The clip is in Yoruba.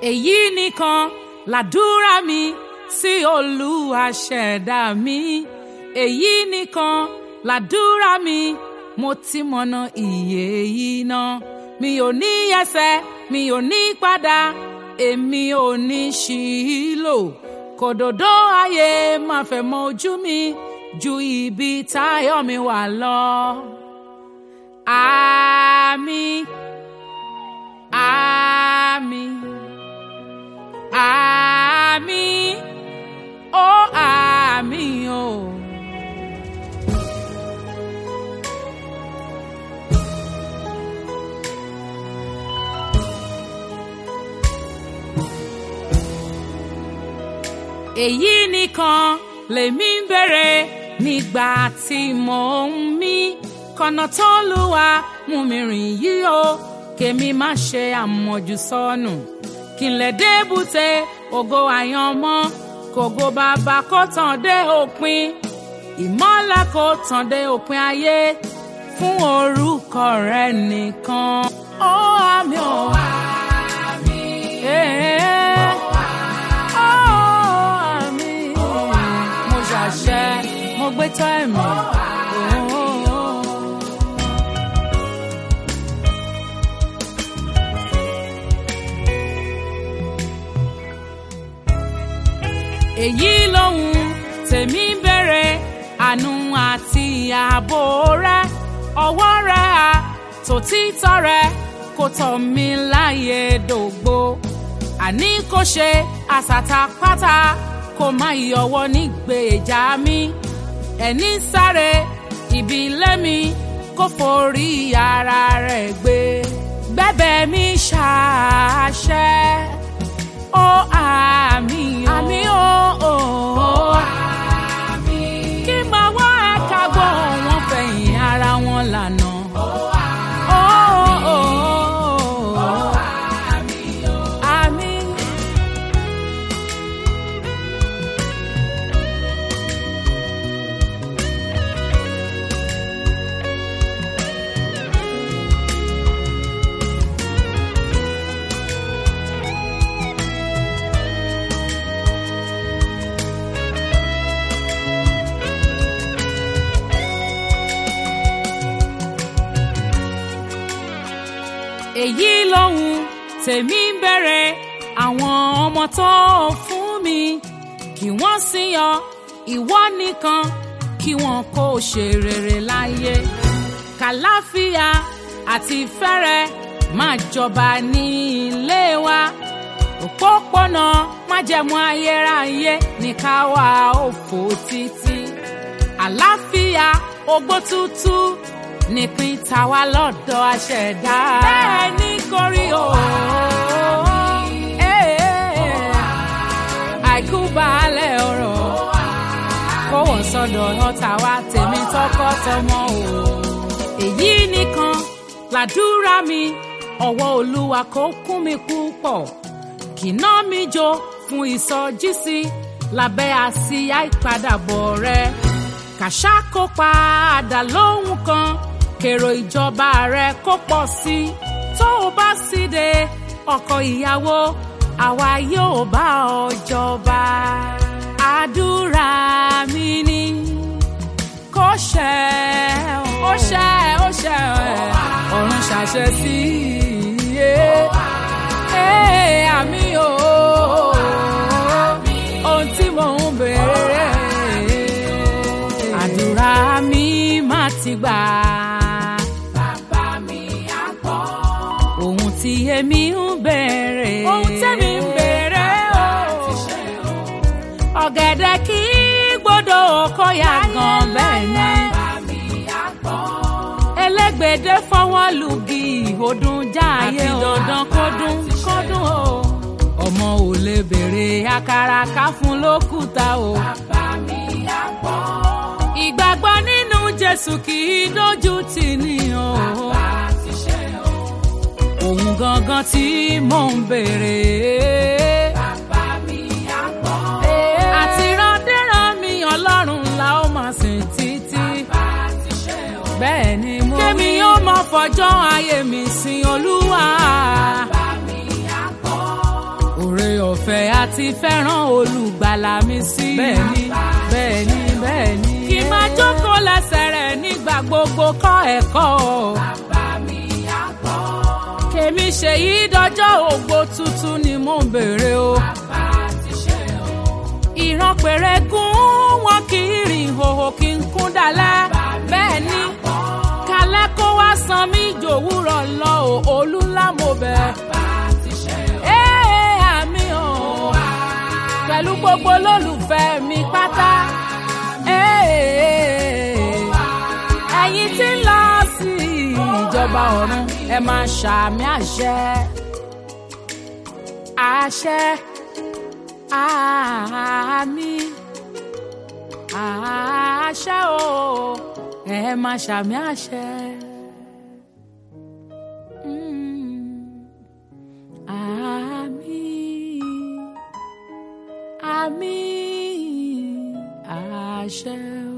èyí nìkan làdúrà mi sí Olúwa ṣẹ̀dá mi. èyí nìkan làdúrà mi, mo ti mọ̀nà ìyè yìí náà. mi ò ní yẹsẹ̀, mi ò ní padà, èmi ò ní ṣìlò. kòdòdó ayé máa fẹ́ mọ ojú mi ju ibi táyọ̀ mi wà lọ. Àmín, àmín, àmín, ó àmín o. èyí nìkan lèmi ń béèrè nígbà tí mò ń mí. kọ̀nà t'Olúwa mú mi rìn yìí o, kémi má ṣe àmọ̀jù sọnù. kí n lè débùté ògo àyànmọ́, kògo bàbá kó tàn dé òpin. ìmọ́lẹ̀ kó tàn dé òpin ayé fún orúkọ rẹ nìkan. ó àmín o. mo gbé tọ́ ẹ̀mí. èyí lòun tèmi bẹ̀rẹ̀, àánú àti ààbò rẹ, ọwọ́ rẹ àtòtítọ́ rẹ kó tọ́ mi láyé dògbò. àní kò ṣe àsàtàpátá kó má yọwọ́ nígbèjà mi. ẹni sáré ibi ilé mi kó forí ara rẹ̀ gbé. gbẹ́bẹ̀ mi ṣàṣẹ, ó àmín o. àmín o. ó àmín. kí n máa wá ẹ̀ka gbọ́ wọn fẹ̀yìn ara wọn lànà. èyí lòun tèmi ń béèrè, àwọn ọmọ tó fún mi kí wọ́n sì yọ ìwọ nìkan, kí wọn kó ṣe rere láyé. kàláfíà àti ìfẹ́rẹ̀ máa jọba ní ilé wa. òpópónà májẹ̀mú ayérayé ní ká wá òfò títí. àlàáfíà ogbó tútù nípìn tàwa lọ́dọ̀ aṣẹ̀dá. bẹ́ẹ̀ ni kò rí o. àìkú baálẹ̀ ọ̀rọ̀ kó wọ́n sọ́dọ̀ ọ̀tá wa tèmi tọkọ-tọmọ o. èyí nìkan làdúrà mi, ọwọ́ Olúwa kó kún mi púpọ̀. kìnà mi jó fún ìsọjísí lábẹ́ àsíá ìpadàbọ̀ rẹ. kàṣà kó padà lóhùn kan, kèrò ìjọba rẹ kó pọ̀ sí. tó o bá sì dé ọkọ ìyàwó, àwa yóò bá ọ jọba. àdúrà mi ni kó ṣẹ, ó ṣẹ, ó ṣẹ, ọ̀run ṣàṣẹ sí i. àmín o. ohun tí mò ń béèrè, àdúrà mi má ti gbà. tí èmi ń béèrè, ohun tẹ́mi ń béèrè o. ọ̀gẹ̀dẹ̀ kì í gbọ́dọ̀ kó yá gan bẹ́ẹ̀ ni. elégbèdé fọwọ́ lùgì ọdún jáàyè o. àfi dandan kọ́dún kọ́dún o. ọmọ ò lè béèrè àkàrà ká fún lókùúta o. ìgbàgbọ́ nínú Jésù kì í dójú tì ní o. òun gangan tí mò ń béèrè. bàbá mi á gbọ́. àti randéran mi Ọlọ́run la ó máa sìn títí. bàbá ti ṣe o. bẹ́ẹ̀ ni mo rí. kémi yóò máa fọjọ́ ayé mi sin Olúwa. bàbá mi á gbọ́. ọ̀fẹ́ àti fẹ́ràn olùgbàlà mi sí. bẹ́ẹ̀ni bẹ́ẹ̀ni bẹ́ẹ̀ni. kí n máa jókòó lẹ́sẹ̀ rẹ̀ nígbà gbogbo kọ́ ẹ̀kọ́. bàbá mi á gbọ́. kèmi ṣèyí dọjọ́ ògbó tuntun ni mò ń béèrè o. bàbá ti ṣe o. ìran péré gún wọn kì í rìn hòhò kí n kún dalẹ̀. bẹ́ẹ̀ ni kalẹ́ kó wá san mí jòwúrọ̀ lọ o olú ńlá mo bẹ̀. bàbá ti ṣe o. àmì o pẹ̀lú gbogbo olólùfẹ́ mi pátá. ẹ̀yin tí ń lọ sí ìjọba ọ̀run ẹ máa ṣàmì àṣẹ. àṣẹ àmín àṣẹ o ẹ máa ṣàmì àṣẹ. àmín àmín àṣẹ.